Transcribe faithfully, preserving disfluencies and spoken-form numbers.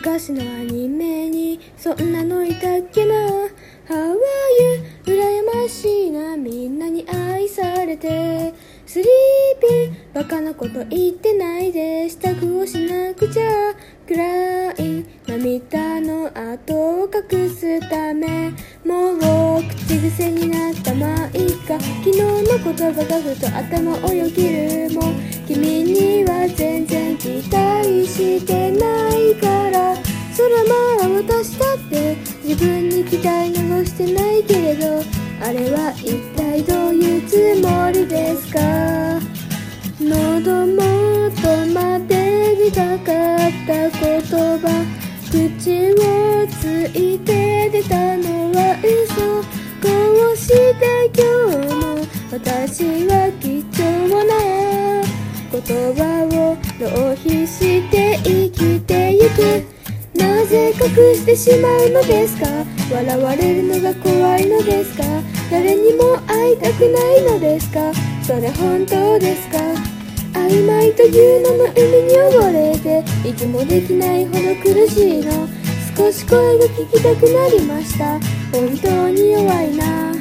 昔のアニメにそんなのいたっけな。 How are you 羨ましいな、みんなに愛されて。スリーピーバカなこと言ってないで、支度をしなくちゃ。暗い涙の跡を隠すため、もう口癖になったまあいいか。昨日の言葉がふと頭をよぎる。もう君には全然期待してないから。そらまあ私だって自分に期待などしてないけれど、あれは一体どういうつもりですか。喉元まで出たかった言葉、口をついて出たのは嘘。こうして今日も私は貴重な言葉を浪費して生きてゆく。なぜ隠してしまうのですか。笑われるのが怖いのですか。誰にも会いたくないのですか。それ本当ですか。曖昧という名の海に溺れて息もできないほど苦しいの。少し声が聞きたくなりました。本当に弱いな。